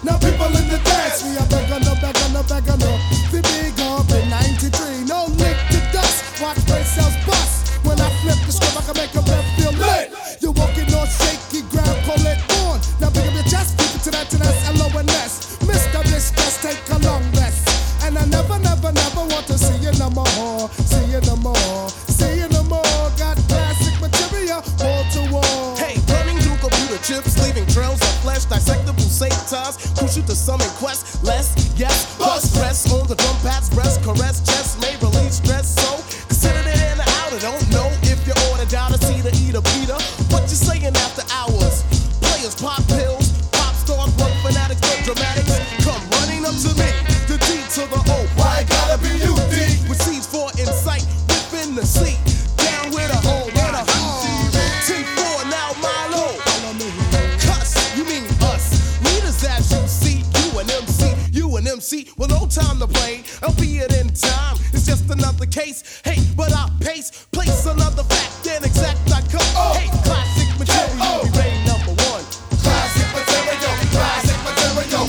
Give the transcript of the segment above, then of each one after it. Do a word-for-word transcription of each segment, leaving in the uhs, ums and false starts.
Now people in the dance, we are back on the back on the back on the the big up in ninety-three. No link to dust, watch brain cells bust. When I flip the script, I can make a rep feel lit. You're walking on shaky ground, call it on. Now big up your chest, keep it to that, to that L O N S. Mister Mistress, take a long rest. And I never, never, never want to see you no more. See you no more. See you no more. Got classic material, wall to wall. Hey, running through computer chips, leaving trails of flesh, dissectable satas, crucial to some in quest, less, yes, plus stress on the drum pads, breast, caress, chest, may release stress, so consider it in and out. I don't know if you ordered out a C to eat a Peter. What you saying after hours? Players pop pills, pop stars, run fanatics, play dramatics, come running up to me, the D to the O. Why gotta be you, D? With seeds for insight, within the seat, down with a hole, with a ten four, now Milo. Cuss, you mean us, leaders as you see, you and M C, you and M C, well no time to play, albeit in time, it's just another case, hey, but I pace, place another fact, then exact I come, oh. Hey, classic material, oh. We reign number one. Classic material, classic material.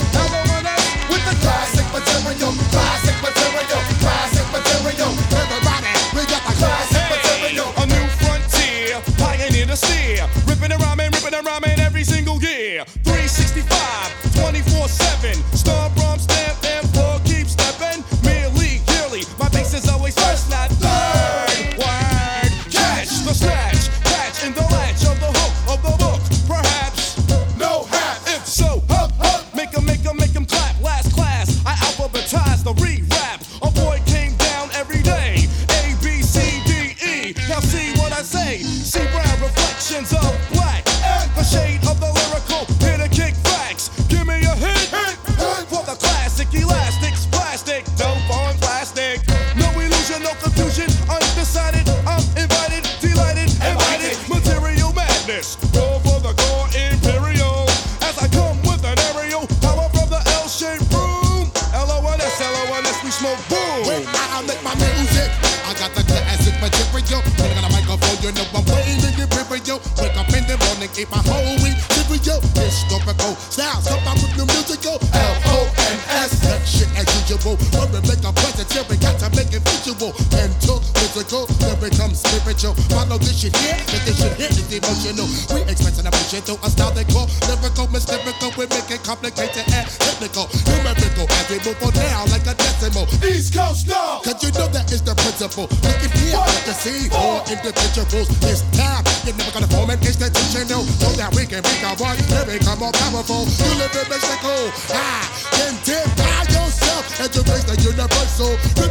With the classic material, classic material, classic material. Everybody, we got the classic material. A new frontier, pioneer the steer, ripping and rhyming, ripping and rhyming every single year. three sixty-five, twenty-four seven, star brum stamp and plug keep stepping. Merely, yearly, my bass is always first, not third. Word, catch the snatch, patch in the latch of the hook of the book. Perhaps, No hat. if so, up, up, make 'em, make 'em, make 'em clap. Last class, I alphabetize the re-rap. A boy came down every day. A, B, C, D, E. Now see what I say. See brown reflections of black. The shade of the lyrical, here to kick facts. Give me a hit for the classic elastics. Plastic, dope on plastic. No illusion, no confusion. Undecided, I'm invited, delighted, invited. Material madness. Roll for the core imperial. As I come with an aerial power from the L-shaped room. L O N S, L O N S, we smoke boom. When I make my music, I got the classic material. When I got a microphone, you know I'm playing in the video. Wake up in the morning, keep my whole week video. Historical styles, come out with new musical. L O N S, that shit as usual. When we make a positive, we got to make it visual. Mental, physical, then become spiritual. Follow this shit here, cause this shit here is emotional. We expressing emotion through a style they call lyrical, mystical. We make it complicated and technical. Numerical, as we move on down like a decimal. East Coast now, cause you know that is the principle. Look at here, let the see four individuals. This time, you're never gonna form an institutional. So that we can make our one, then become more powerful. You live in Mexico, ah, then dip by yourself. And you face the universal.